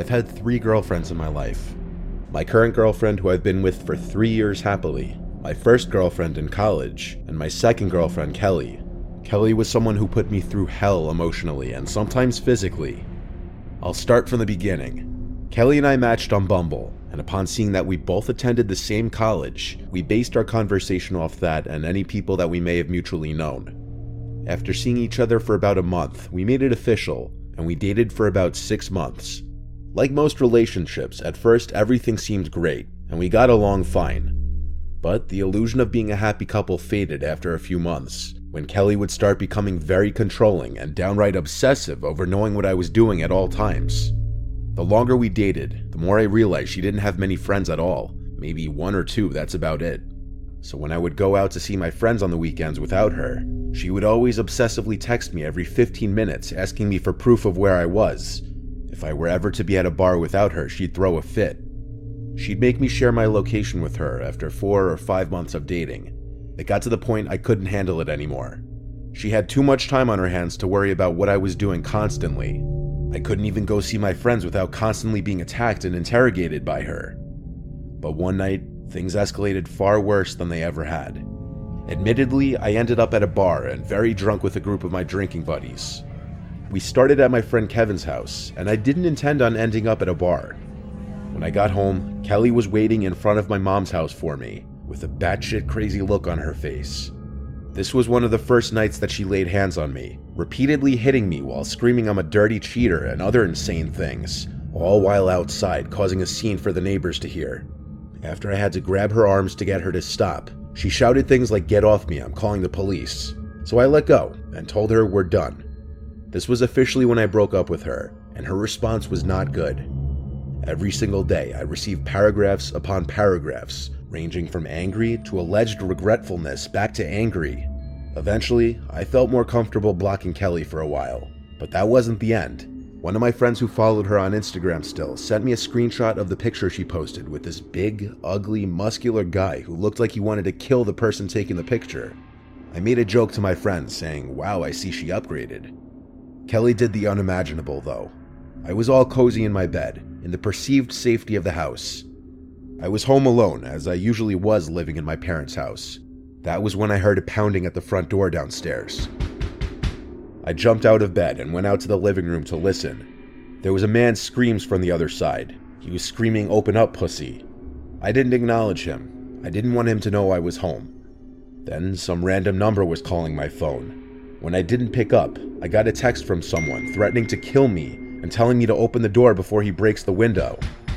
I've had 3 girlfriends in my life. My current girlfriend, who I've been with for 3 years happily, my first girlfriend in college, and my second girlfriend, Kelly. Kelly was someone who put me through hell emotionally and sometimes physically. I'll start from the beginning. Kelly and I matched on Bumble, and upon seeing that we both attended the same college, we based our conversation off that and any people that we may have mutually known. After seeing each other for about a month, we made it official, and we dated for about 6 months. Like most relationships, at first everything seemed great, and we got along fine. But the illusion of being a happy couple faded after a few months, when Kelly would start becoming very controlling and downright obsessive over knowing what I was doing at all times. The longer we dated, the more I realized she didn't have many friends at all, maybe 1 or 2, that's about it. So when I would go out to see my friends on the weekends without her, she would always obsessively text me every 15 minutes asking me for proof of where I was. If I were ever to be at a bar without her, she'd throw a fit. She'd make me share my location with her after 4 or 5 months of dating. It got to the point I couldn't handle it anymore. She had too much time on her hands to worry about what I was doing constantly. I couldn't even go see my friends without constantly being attacked and interrogated by her. But one night, things escalated far worse than they ever had. Admittedly, I ended up at a bar and very drunk with a group of my drinking buddies. We started at my friend Kevin's house, and I didn't intend on ending up at a bar. When I got home, Kelly was waiting in front of my mom's house for me, with a batshit crazy look on her face. This was one of the first nights that she laid hands on me, repeatedly hitting me while screaming I'm a dirty cheater and other insane things, all while outside causing a scene for the neighbors to hear. After I had to grab her arms to get her to stop, she shouted things like, "Get off me, I'm calling the police." So I let go and told her we're done. This was officially when I broke up with her, and her response was not good. Every single day, I received paragraphs upon paragraphs, ranging from angry to alleged regretfulness back to angry. Eventually, I felt more comfortable blocking Kelly for a while, but that wasn't the end. One of my friends who followed her on Instagram still sent me a screenshot of the picture she posted with this big, ugly, muscular guy who looked like he wanted to kill the person taking the picture. I made a joke to my friends saying, "Wow, I see she upgraded." Kelly did the unimaginable though. I was all cozy in my bed, in the perceived safety of the house. I was home alone, as I usually was living in my parents' house. That was when I heard a pounding at the front door downstairs. I jumped out of bed and went out to the living room to listen. There was a man's screams from the other side. He was screaming, "Open up, pussy." I didn't acknowledge him. I didn't want him to know I was home. Then some random number was calling my phone. When I didn't pick up, I got a text from someone threatening to kill me and telling me to open the door before he breaks the window.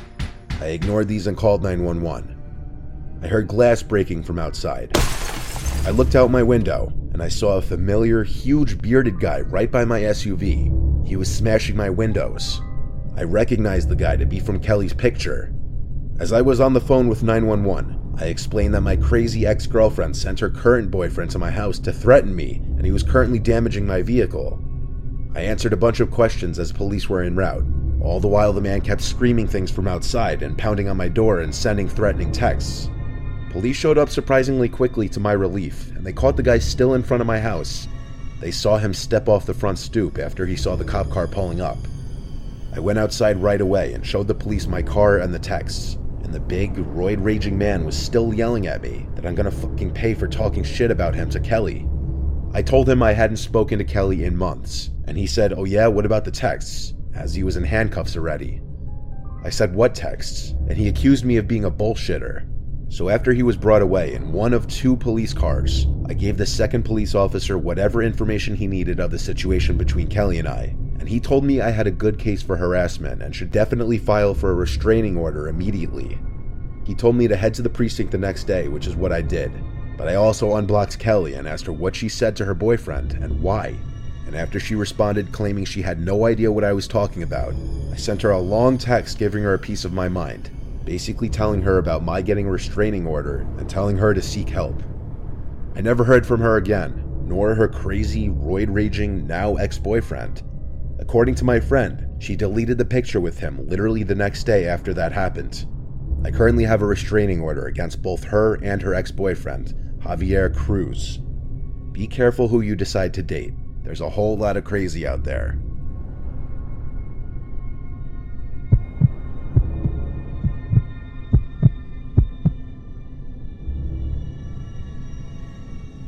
I ignored these and called 911. I heard glass breaking from outside. I looked out my window and I saw a familiar, huge bearded guy right by my SUV. He was smashing my windows. I recognized the guy to be from Kelly's picture. As I was on the phone with 911, I explained that my crazy ex-girlfriend sent her current boyfriend to my house to threaten me, and he was currently damaging my vehicle. I answered a bunch of questions as police were en route. All the while the man kept screaming things from outside and pounding on my door and sending threatening texts. Police showed up surprisingly quickly to my relief, and they caught the guy still in front of my house. They saw him step off the front stoop after he saw the cop car pulling up. I went outside right away and showed the police my car and the texts. And the big, roid-raging man was still yelling at me that I'm gonna fucking pay for talking shit about him to Kelly. I told him I hadn't spoken to Kelly in months, and he said, "Oh yeah, what about the texts?" as he was in handcuffs already. I said, "What texts?" and he accused me of being a bullshitter. So after he was brought away in one of 2 police cars, I gave the second police officer whatever information he needed of the situation between Kelly and I, and he told me I had a good case for harassment and should definitely file for a restraining order immediately. He told me to head to the precinct the next day, which is what I did, but I also unblocked Kelly and asked her what she said to her boyfriend and why. And after she responded claiming she had no idea what I was talking about, I sent her a long text giving her a piece of my mind, basically telling her about my getting a restraining order and telling her to seek help. I never heard from her again, nor her crazy, roid-raging, now ex-boyfriend. According to my friend, she deleted the picture with him literally the next day after that happened. I currently have a restraining order against both her and her ex-boyfriend, Javier Cruz. Be careful who you decide to date. There's a whole lot of crazy out there.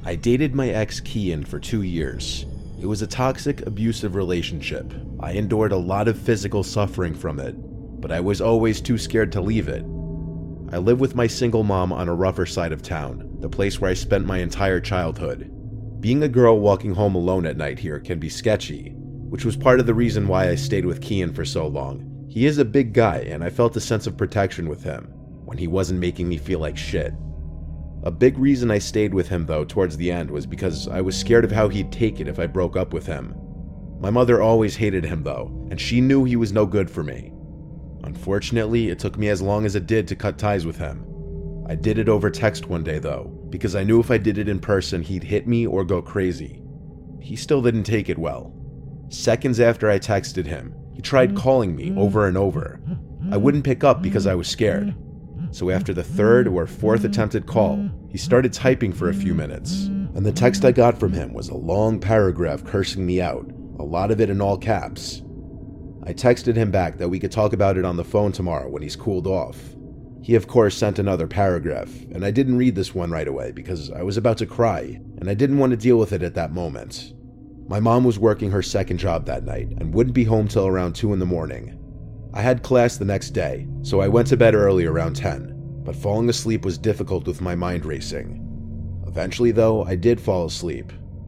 I dated my ex Kian for 2 years. It was a toxic, abusive relationship. I endured a lot of physical suffering from it, but I was always too scared to leave it. I live with my single mom on a rougher side of town, the place where I spent my entire childhood. Being a girl walking home alone at night here can be sketchy, which was part of the reason why I stayed with Kian for so long. He is a big guy, and I felt a sense of protection with him when he wasn't making me feel like shit. A big reason I stayed with him, though, towards the end was because I was scared of how he'd take it if I broke up with him. My mother always hated him, though, and she knew he was no good for me. Unfortunately, it took me as long as it did to cut ties with him. I did it over text one day, though, because I knew if I did it in person, he'd hit me or go crazy. He still didn't take it well. Seconds after I texted him, he tried calling me over and over. I wouldn't pick up because I was scared. So after the third or fourth attempted call, he started typing for a few minutes, and the text I got from him was a long paragraph cursing me out, a lot of it in all caps. I texted him back that we could talk about it on the phone tomorrow when he's cooled off. He of course sent another paragraph, and I didn't read this one right away because I was about to cry, and I didn't want to deal with it at that moment. My mom was working her second job that night and wouldn't be home till around 2 in the morning. I had class the next day, so I went to bed early around 10, but falling asleep was difficult with my mind racing. Eventually, though, I did fall asleep.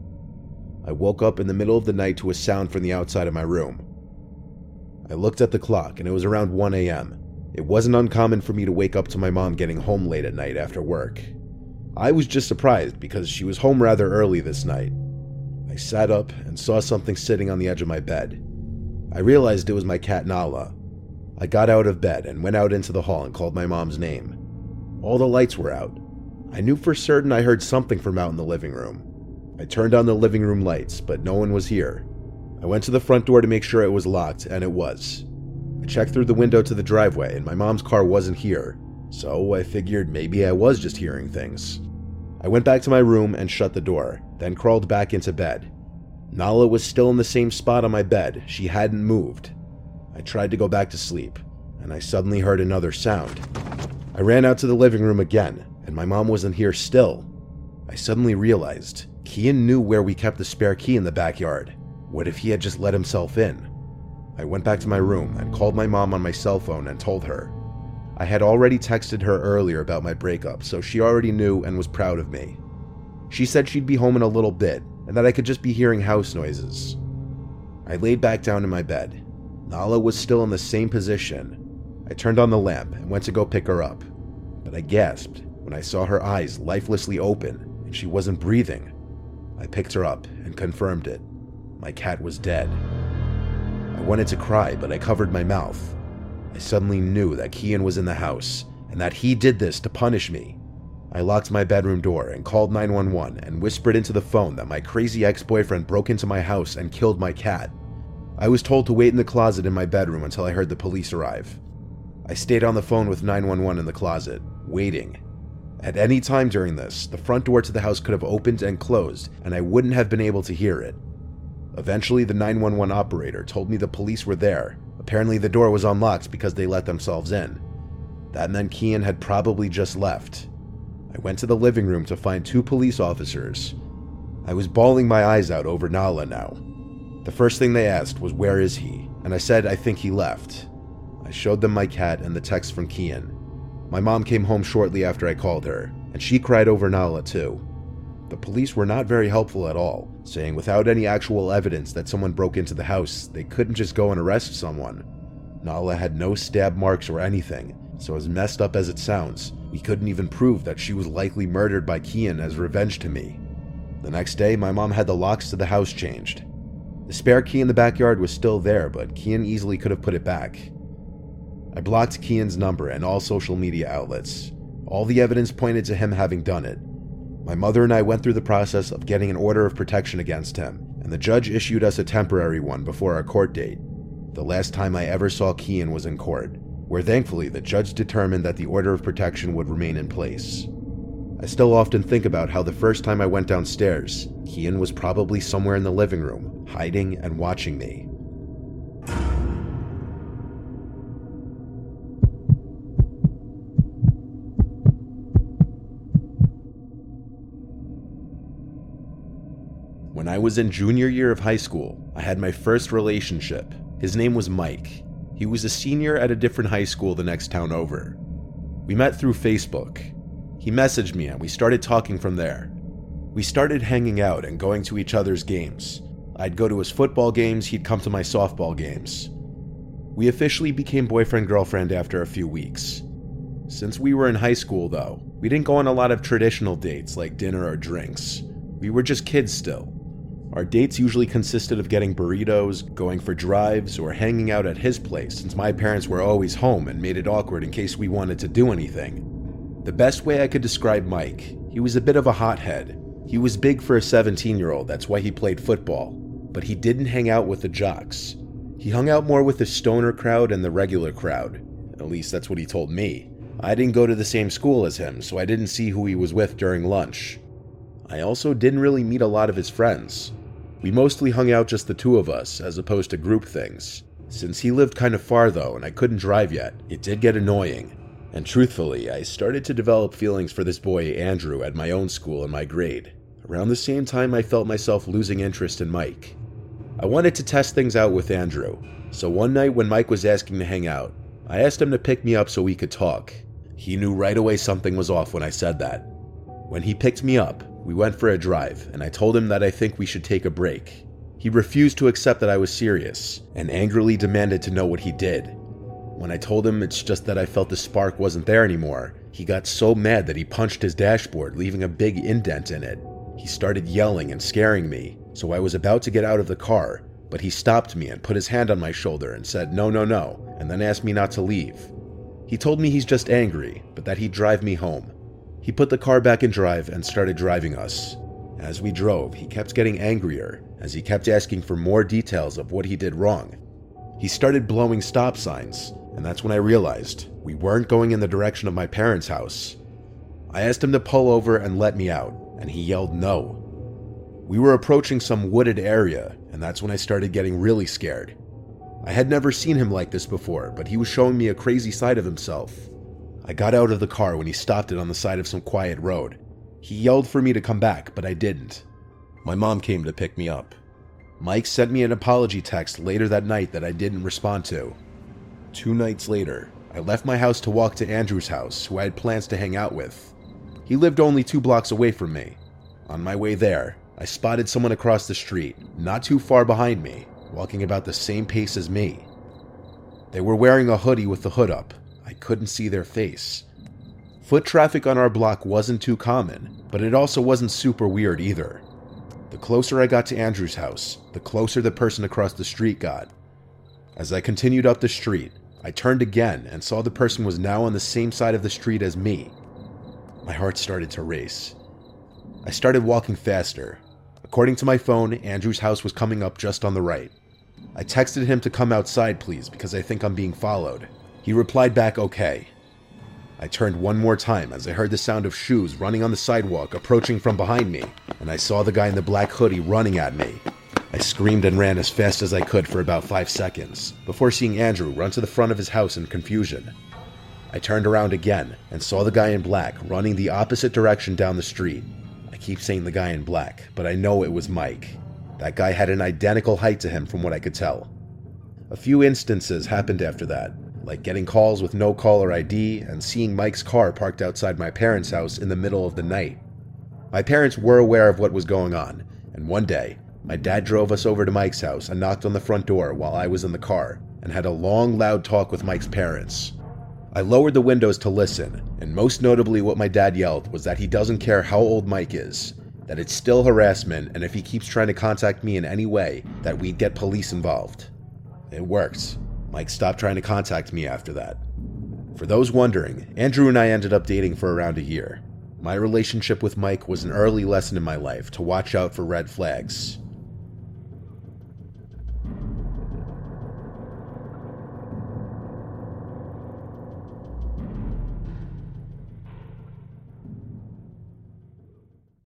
I woke up in the middle of the night to a sound from the outside of my room. I looked at the clock and it was around 1 a.m. It wasn't uncommon for me to wake up to my mom getting home late at night after work. I was just surprised because she was home rather early this night. I sat up and saw something sitting on the edge of my bed. I realized it was my cat Nala. I got out of bed and went out into the hall and called my mom's name. All the lights were out. I knew for certain I heard something from out in the living room. I turned on the living room lights, but no one was here. I went to the front door to make sure it was locked, and it was. I checked through the window to the driveway, and my mom's car wasn't here, so I figured maybe I was just hearing things. I went back to my room and shut the door, then crawled back into bed. Nala was still in the same spot on my bed. She hadn't moved. I tried to go back to sleep, and I suddenly heard another sound. I ran out to the living room again, and my mom wasn't here still. I suddenly realized Kian knew where we kept the spare key in the backyard. What if he had just let himself in? I went back to my room and called my mom on my cell phone and told her. I had already texted her earlier about my breakup, so she already knew and was proud of me. She said she'd be home in a little bit, and that I could just be hearing house noises. I laid back down in my bed. Nala was still in the same position. I turned on the lamp and went to go pick her up, but I gasped when I saw her eyes lifelessly open and she wasn't breathing. I picked her up and confirmed it. My cat was dead. I wanted to cry, but I covered my mouth. I suddenly knew that Kian was in the house and that he did this to punish me. I locked my bedroom door and called 911 and whispered into the phone that my crazy ex-boyfriend broke into my house and killed my cat. I was told to wait in the closet in my bedroom until I heard the police arrive. I stayed on the phone with 911 in the closet, waiting. At any time during this, the front door to the house could have opened and closed, and I wouldn't have been able to hear it. Eventually, the 911 operator told me the police were there. Apparently, the door was unlocked because they let themselves in. That meant Kian had probably just left. I went to the living room to find 2 police officers. I was bawling my eyes out over Nala now. The first thing they asked was, "Where is he?" And I said, "I think he left." I showed them my cat and the text from Kian. My mom came home shortly after I called her, and she cried over Nala too. The police were not very helpful at all, saying without any actual evidence that someone broke into the house, they couldn't just go and arrest someone. Nala had no stab marks or anything, so as messed up as it sounds, we couldn't even prove that she was likely murdered by Kian as revenge to me. The next day, my mom had the locks to the house changed. The spare key in the backyard was still there, but Kian easily could have put it back. I blocked Kian's number and all social media outlets. All the evidence pointed to him having done it. My mother and I went through the process of getting an order of protection against him, and the judge issued us a temporary one before our court date. The last time I ever saw Kian was in court, where thankfully the judge determined that the order of protection would remain in place. I still often think about how the first time I went downstairs, Kian was probably somewhere in the living room, hiding and watching me. When I was in junior year of high school, I had my first relationship. His name was Mike. He was a senior at a different high school the next town over. We met through Facebook. He messaged me and we started talking from there. We started hanging out and going to each other's games. I'd go to his football games, he'd come to my softball games. We officially became boyfriend-girlfriend after a few weeks. Since we were in high school though, we didn't go on a lot of traditional dates like dinner or drinks. We were just kids still. Our dates usually consisted of getting burritos, going for drives, or hanging out at his place since my parents were always home and made it awkward in case we wanted to do anything. The best way I could describe Mike, he was a bit of a hothead. He was big for a 17-year-old, that's why he played football, but he didn't hang out with the jocks. He hung out more with the stoner crowd and the regular crowd. At least that's what he told me. I didn't go to the same school as him, so I didn't see who he was with during lunch. I also didn't really meet a lot of his friends. We mostly hung out just the two of us, as opposed to group things. Since he lived kind of far though, and I couldn't drive yet, it did get annoying. And truthfully, I started to develop feelings for this boy Andrew at my own school in my grade. Around the same time I felt myself losing interest in Mike. I wanted to test things out with Andrew, so one night when Mike was asking to hang out, I asked him to pick me up so we could talk. He knew right away something was off when I said that. When he picked me up, we went for a drive, and I told him that I think we should take a break. He refused to accept that I was serious, and angrily demanded to know what he did. When I told him it's just that I felt the spark wasn't there anymore, he got so mad that he punched his dashboard, leaving a big indent in it. He started yelling and scaring me, so I was about to get out of the car, but he stopped me and put his hand on my shoulder and said no, and then asked me not to leave. He told me he's just angry, but that he'd drive me home. He put the car back in drive and started driving us. As we drove, he kept getting angrier, as he kept asking for more details of what he did wrong. He started blowing stop signs, and that's when I realized we weren't going in the direction of my parents' house. I asked him to pull over and let me out, and he yelled no. We were approaching some wooded area, and that's when I started getting really scared. I had never seen him like this before, but he was showing me a crazy side of himself. I got out of the car when he stopped it on the side of some quiet road. He yelled for me to come back, but I didn't. My mom came to pick me up. Mike sent me an apology text later that night that I didn't respond to. 2 nights later, I left my house to walk to Andrew's house, who I had plans to hang out with. He lived only 2 blocks away from me. On my way there, I spotted someone across the street, not too far behind me, walking about the same pace as me. They were wearing a hoodie with the hood up. I couldn't see their face. Foot traffic on our block wasn't too common, but it also wasn't super weird either. The closer I got to Andrew's house, the closer the person across the street got. As I continued up the street, I turned again and saw the person was now on the same side of the street as me. My heart started to race. I started walking faster. According to my phone, Andrew's house was coming up just on the right. I texted him to come outside please because I think I'm being followed. He replied back okay. I turned one more time as I heard the sound of shoes running on the sidewalk approaching from behind me, and I saw the guy in the black hoodie running at me. I screamed and ran as fast as I could for about 5 seconds, before seeing Andrew run to the front of his house in confusion. I turned around again and saw the guy in black running the opposite direction down the street. I keep saying the guy in black, but I know it was Mike. That guy had an identical height to him from what I could tell. A few instances happened after that, like getting calls with no caller ID and seeing Mike's car parked outside my parents' house in the middle of the night. My parents were aware of what was going on, and one day, my dad drove us over to Mike's house and knocked on the front door while I was in the car and had a long, loud talk with Mike's parents. I lowered the windows to listen, and most notably what my dad yelled was that he doesn't care how old Mike is, that it's still harassment, and if he keeps trying to contact me in any way, that we'd get police involved. It worked. Mike stopped trying to contact me after that. For those wondering, Andrew and I ended up dating for around a year. My relationship with Mike was an early lesson in my life to watch out for red flags.